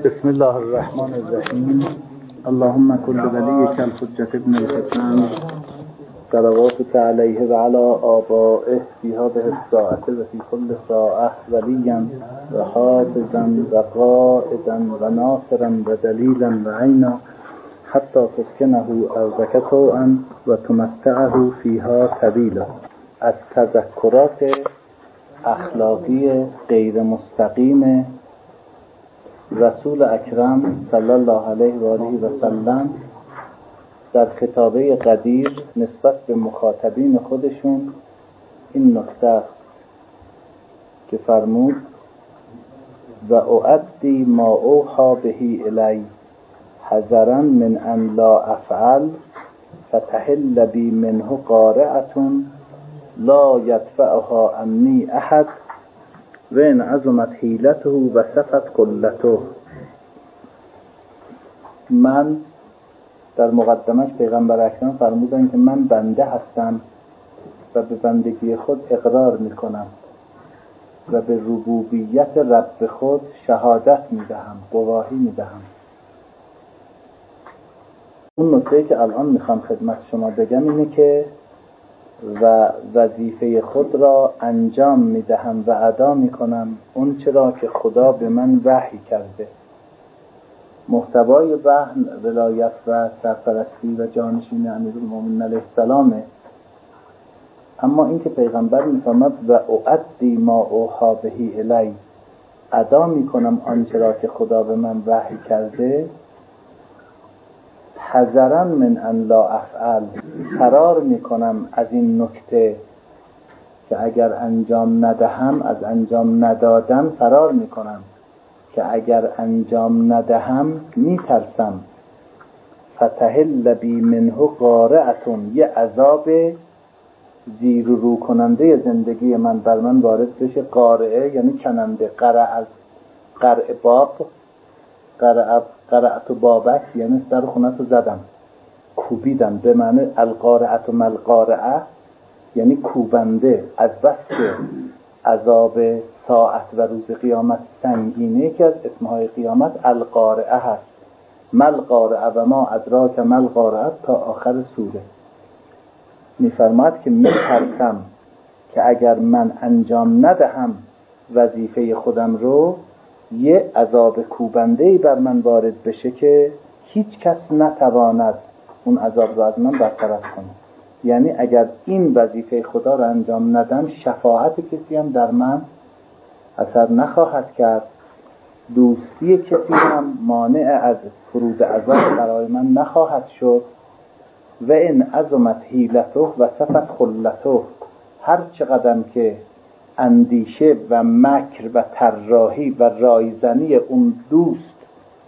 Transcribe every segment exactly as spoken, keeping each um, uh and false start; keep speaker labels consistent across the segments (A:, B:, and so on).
A: بسم الله الرحمن الرحیم. اللهم كل وليك الحجة ابن الحسن صلواتك عليه وعلى آبائه في هذه الساعة وفي كل ساعة وليا وحافظا وقائدا وناصرا ودليلا وعينا حتى تسكنه أرضك طوعا وتمتعه فيها طويلا. از تذکرات اخلاقی غیر مستقیم رسول اکرم صلی الله علیه و آله و سلم در خطابه قدیر نسبت به مخاطبین خودشون این نکته است که فرمود و اعدی ما اوحی بهی الی حذرا من ان لا افعل فتحل بی منه قارعتون لا یدفعها عنی احد و ان عظمت حیلته و صفت قلته. من در مقدمش پیغمبر اکرم فرمودن که من بنده هستم و به بندگی خود اقرار میکنم و به ربوبیت رب خود شهادت میدهم، گواهی میدهم. اون نکته که الان میخوام خدمت شما بگم اینه که و وظیفه خود را انجام میدهم و ادا میکنم اون چرا که خدا به من وحی کرده. محتوای وحی ولایت و سرپرستی و جانشینی امیرالمومنین علیه السلامه، اما این که پیغمبر میفرماد و اعدی ما اوحی بهی الی، ادا میکنم آنچه را که خدا به من وحی کرده، حذرا من ان لا افعل، فرار میکنم از این نکته که اگر انجام ندهم، از انجام ندادن فرار میکنم که اگر انجام ندهم میترسم فتحل بی منه قارعتون، یه عذاب زیر و رو کننده زندگی من بر من وارد بشه. قارعه یعنی کننده، قرع از قرع باب، قرع قرعت بابک یعنی سر خونت رو زدم، کوبیدم، به معنی القارعت و ملقارعه یعنی کوبنده. از بس که عذاب ساعت و روز قیامت سنگینه که از اسمهای قیامت القارعه هست. ملقارعه و ما ادراک ملقارعه تا آخر سوره. میفرماد که میترسم که اگر من انجام ندهم وظیفه خودم رو، یه عذاب کوبنده‌ای بر من وارد بشه که هیچ کس نتواند اون عذاب رو از من برطرف کنه. یعنی اگر این وظیفه خدا رو انجام ندم، شفاعت کسی هم در من اثر نخواهد کرد، دوستی کسی هم مانع از فرود عذاب برای من نخواهد شد. و این عظمت حیلته و صفت خلته، هر چقدر که اندیشه و مکر و طراحی و رایزنی اون دوست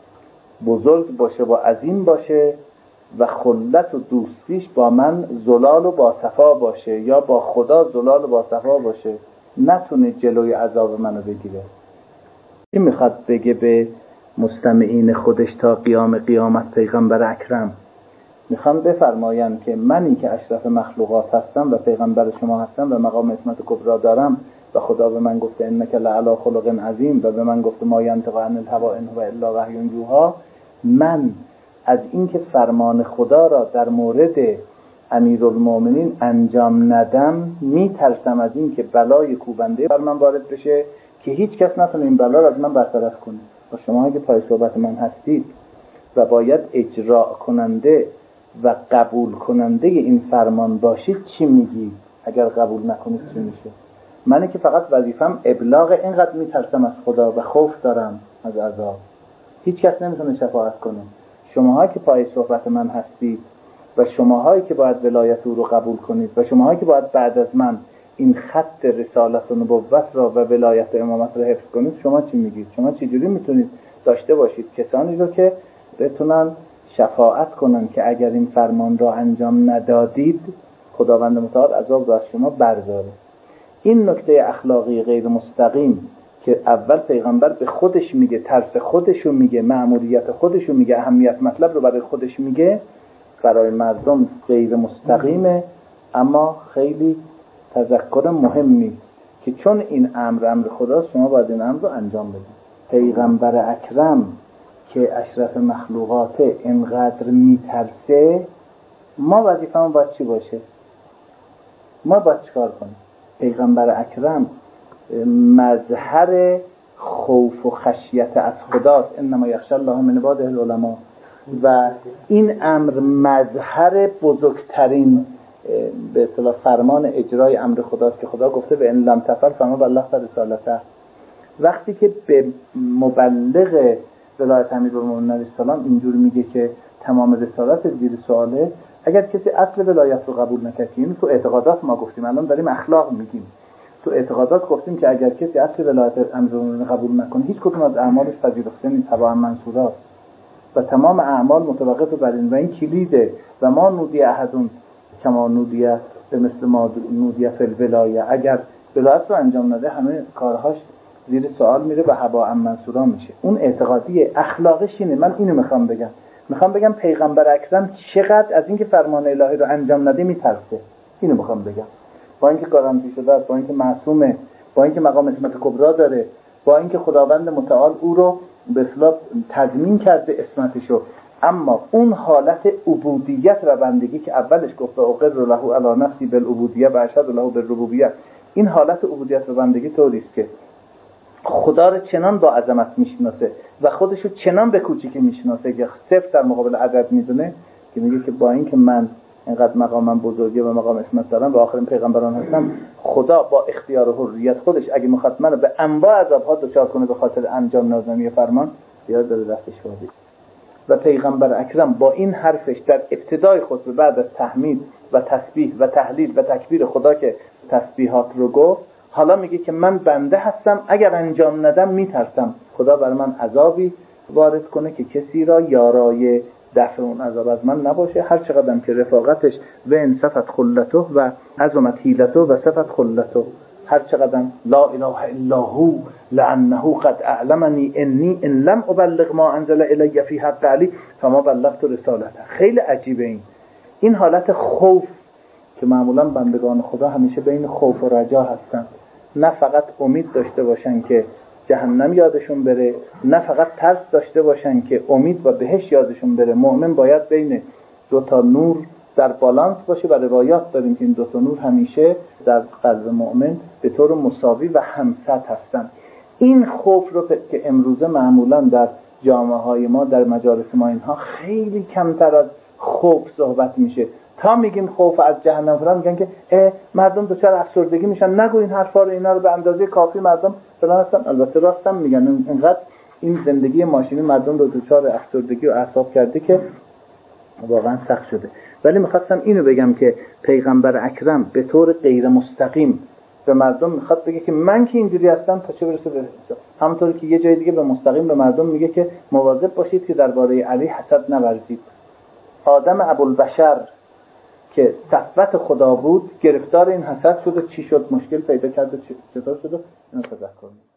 A: بزرگ باشه و عظیم باشه و خلت و دوستیش با من زلال و با صفا باشه یا با خدا زلال و با صفا باشه، نتونه جلوی عذاب منو بگیره. این میخواد بگه به مستمعین خودش تا قیام قیامت پیغمبر اکرم میخوام بفرمایم که منی که اشرف مخلوقات هستم و پیغمبر شما هستم و مقام عصمت کبرا دارم و خدا به من گفته انک لعلی خلق عظیم و به من گفته ما ینطق عن الهوی ان هو الا وحی یوحی، من از اینکه فرمان خدا را در مورد امیرالمومنین انجام ندم میترسم از اینکه بلای کوبنده بر من وارد بشه که هیچ کس نتونه این بلا را از من برطرف کنه. و شما که پای صحبت من هستید و باید اجرا کننده و قبول کننده این فرمان باشید، چی میگی؟ اگر قبول نکنید چی میشه؟ منی که فقط وظیفم ابلاغ، اینقدر میترسم از خدا و خوف دارم از عذاب، هیچ کس نمیتونه شفاعت کنه. شماهایی که پای صحبت من هستید و شماهایی که باید ولایت او رو قبول کنید و شماهایی که باید بعد از من این خط رسالت و نبوت را و ولایت و امامت را حفظ کنید، شما چی میگید؟ شما چجوری میتونید داشته باشید کسانی رو که بتونن شفاعت کنن که اگر این فرمان را انجام ندادید خداوند متعال عذاب را از شما برداره؟ این نکته اخلاقی غیر مستقیم که اول پیغمبر به خودش میگه، ترس خودشو میگه، مأموریت خودشو میگه، اهمیت مطلب رو برای خودش میگه، برای مردم غیر مستقیمه، اما خیلی تذکر مهمی که چون این امر امر خداست، شما باید این امر رو انجام بدید. پیغمبر اکرم که اشرف مخلوقات اینقدر میترسه، ما وظیفه‌مون باید چی باشه؟ ما باید چیکار کنیم؟ پیغمبر اکرم مظهر خوف و خشیت از خداست، انما یخشی الله من عباده العلماء، و این امر مظهر بزرگترین به اصطلاح فرمان اجرای امر خداست که خدا گفته به ان لم تفعل فما بلغت رسالته. وقتی که به مبلغ ولایت امیرالمومنین علیه السلام اینجور میگه که تمام رسالت زیر سواله، اگر کسی اصل ولایت رو قبول نکنه، تو اعتقادات ما گفتیم، الان داریم اخلاق میگیم، تو اعتقادات گفتیم که اگر کسی اصل ولایت امیرالمومنین قبول نکنه، هیچ کدوم از اعمالش پذیرفته نیست، تبع منصورات، و تمام اعمال متوقف بر این، و این کلیده. و ما نودی احدون کما نودی به مثل ما نودی فی الولایه، اگر ولایت رو انجام نده همه کارهاش زیر سوال میره و هباء منصورا میشه. اون اعتقادی. اخلاقش اینه. من اینو میخوام بگم میخوام بگم پیغمبر اکرم چقدر از اینکه فرمان الهی رو انجام نده میترسه. اینو میخوام بگم. با اینکه گارانتی شده است، با اینکه معصومه، با اینکه مقام اسمت کبرا داره، با اینکه خداوند متعال او رو به اصطلاح تضمین کرده اسمتشو، اما اون حالت عبودیت و بندگی که اولش گفت اقر له علی نفسی بالعبودیه و اشهد له بالربوبیه، این حالت عبودیت و بندگی طوری است که خدا رو چنان با عظمت میشناسه و خودشو چنان به کوچیکی میشناسه که صفر در مقابل عدد میدونه، که میگه که با اینکه من اینقدر مقامم بزرگه و مقام اسمت دارم و آخرین پیغمبران هستم، خدا با اختیار و حریت خودش اگه میخواد منو به انواع عذاب‌ها دچار کنه به خاطر انجام نادانی فرمان، یاد داره دستش وادی. و پیغمبر اکرم با این حرفش در ابتدای خطبه بعد از تحمید و تسبیح و تهلیل و تکبیر خدا که تسبیحات رو گفت، حالا میگه که من بنده هستم، اگر انجام ندم میترسم خدا بر من عذابی وارد کنه که کسی را یارای دفع اون عذاب از من نباشه، هر چقدرم که رفاقتش و انصفت خلته و عظمت حیلته و صفت خلته، هر چقدرم لا اله الا هو لانه قد اعلمنی انی ان لم ابلغ ما انزل الی فی حق علی فما بلغت رسالته. خیلی عجیبه این این حالت خوف که معمولا بندگان خدا همیشه بین خوف و رجا هستن، نه فقط امید داشته باشن که جهنم یادشون بره، نه فقط ترس داشته باشن که امید و بهشت یادشون بره. مؤمن باید بین دو تا نور در بالانس باشه و روایات داریم که این دو تا نور همیشه در قلب مؤمن به طور مساوی و همسط هستن. این خوف رو که امروزه معمولا در جامعه های ما در مجالس ما اینها خیلی کمتر از خوف صحبت میشه. تا میگیم خوف از جهنم فلان میگن که مردم دچار افسردگی میشن، نگو این حرفا رو، اینا رو به اندازه کافی مردم فلان هستن. البته راستم میگن، اینقدر این زندگی ماشینی مردم رو دچار افسردگی و اعصاب کرده که واقعا سخت شده. ولی میخواستم اینو بگم که پیغمبر اکرم به طور غیر مستقیم به مردم میخواد بگه که من که اینجوری هستم تا چه برسه به همونطوری که یه جای دیگه به مستقیم به مردم میگه که مواظب باشید که درباره علی حسد نورزید. آدم ابوالبشر که صفوت خدا بود گرفتار این حسد شد و چی شد، مشکل پیدا کرد و چطور شد، اینو تذکر کنید.